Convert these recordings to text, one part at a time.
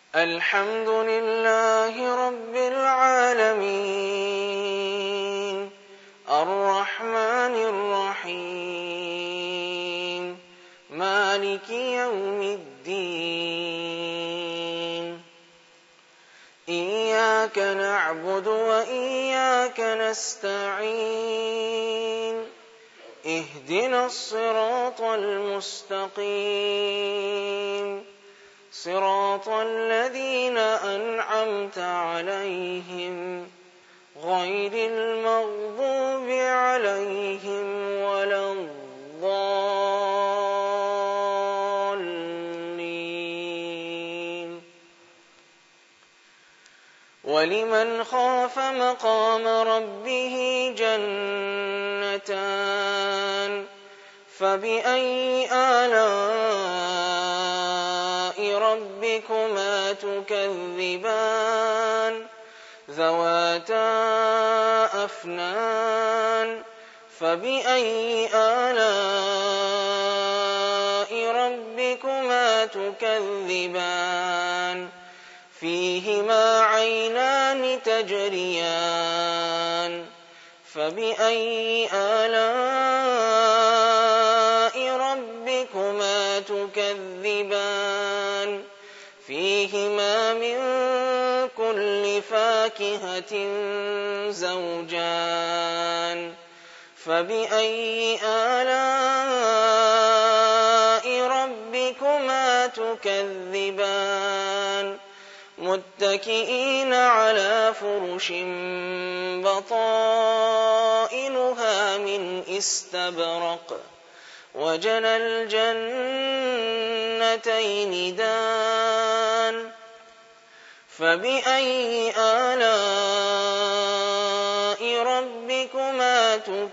الحمد لله رب العالمين الرحمن الرحيم مالك يوم الدين إياك نعبد وإياك نستعين اهدنا الصراط المستقيم صراط الذين أنعمت عليهم غير المغضوب عليهم ولا الضالين ولمن خاف مقام ربه جنتان فبأي آلاء ربكما تكذبان ذواتا أفنان فبأي آلاء ربكما تكذبان فيهما عينان تجريان فبأي آلاء ربكما تكذبان فيهما من كل فاكهة زوجان فبأي آلاء ربكما تكذبان متكئين على فرش بطائنها من استبرق وجنى الجنتين دان فبأي آلاء ربكما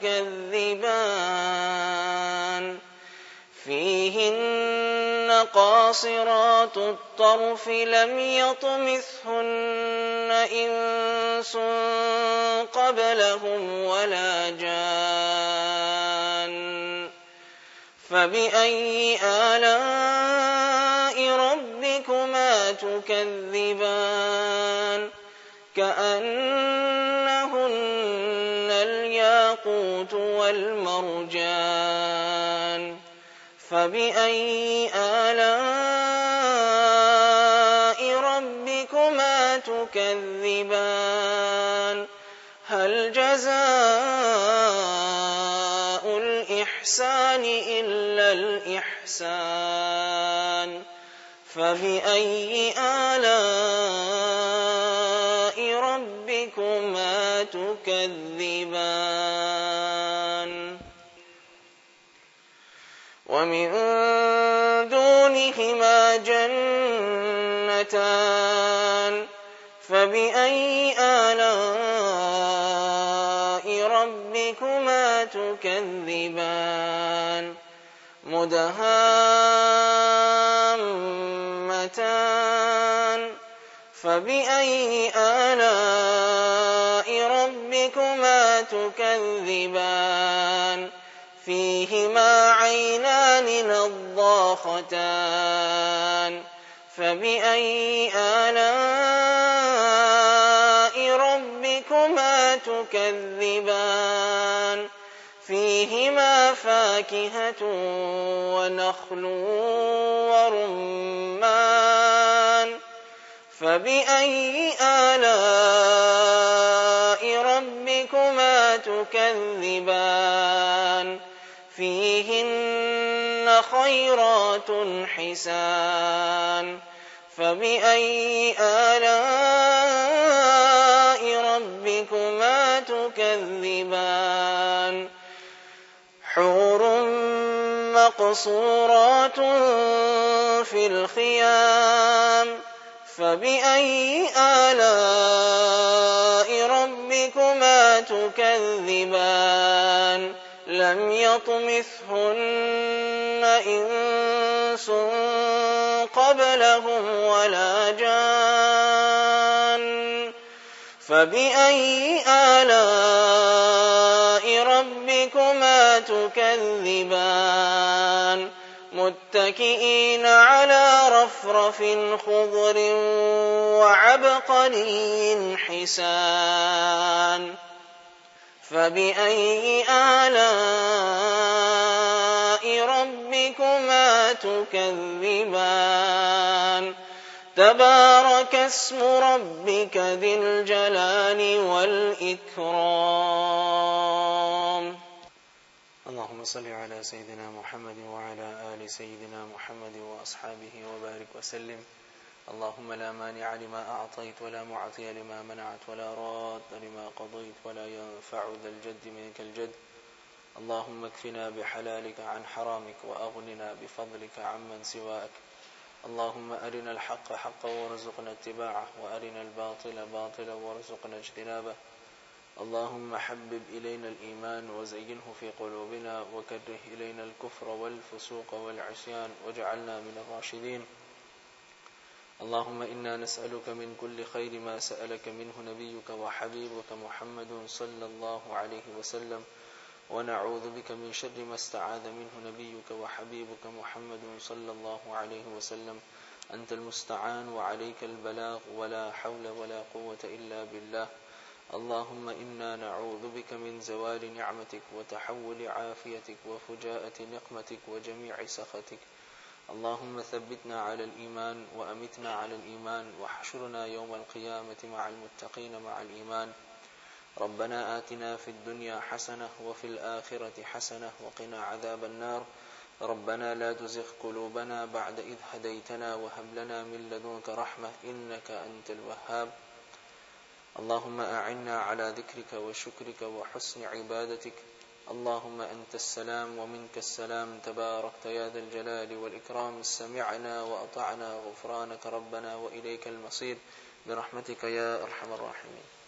تكذبان فيهن قاصرات الطرف لم يطمثهن إنس قبلهم ولا جان فبأي آلاء ربكما تكذبان كأنهن الياقوت والمرجان فبأي آلاء ربكما تكذبان هل جزاء الإحسان إلا الإحسان فبأي آلاء ربكما تكذبان ومن دونهما جنتان فبأي آلاء ربكما تكذبان مدهامتان فبأي آلاء ربكما تكذبان فيهما عينان نضاختان فبأي آلاء ربكما تكذبان فيهما فاكهة ونخل ورمان فبأي آلاء ربكما تكذبان فيهن خيرات حسان فبأي آلاء ربكما تكذبان حور مقصورات في الخيام فبأي آلاء ربكما تكذبان لم يطمثهن إنس قبلهم ولا جان فبأي آلاء ربكما تكذبان متكئين على رفرف خضر وعبقري حسان فبأي آلاء ربكما تكذبان تبارك اسم ربك ذي الجلال والإكرام اللهم صل على سيدنا محمد وعلى آل سيدنا محمد وأصحابه وبارك وسلم اللهم لا مانع لما أعطيت ولا معطي لما منعت ولا راد لما قضيت ولا ينفع ذا الجد منك الجد اللهم اكفنا بحلالك عن حرامك وأغننا بفضلك عمن سواك اللهم أرنا الحق حقا وارزقنا اتباعه وأرنا الباطل باطلا وارزقنا اجتنابه اللهم حبب إلينا الإيمان وزينه في قلوبنا وكره إلينا الكفر والفسوق والعصيان واجعلنا من الراشدين اللهم إنا نسألك من كل خير ما سألك منه نبيك وحبيبك محمد صلى الله عليه وسلم ونعوذ بك من شر ما استعاذ منه نبيك وحبيبك محمد صلى الله عليه وسلم أنت المستعان وعليك البلاغ ولا حول ولا قوة إلا بالله اللهم إنا نعوذ بك من زوال نعمتك وتحول عافيتك وفجاءة نقمتك وجميع سخطك اللهم ثبتنا على الإيمان وأمتنا على الإيمان واحشرنا يوم القيامة مع المتقين مع الإيمان ربنا آتنا في الدنيا حسنة وفي الآخرة حسنة وقنا عذاب النار ربنا لا تزغ قلوبنا بعد إذ هديتنا وهب لنا من لدنك رحمة إنك أنت الوهاب اللهم أعنا على ذكرك وشكرك وحسن عبادتك اللهم أنت السلام ومنك السلام تباركت يا ذا الجلال والإكرام سمعنا وأطعنا غفرانك ربنا وإليك المصير برحمتك يا أرحم الراحمين.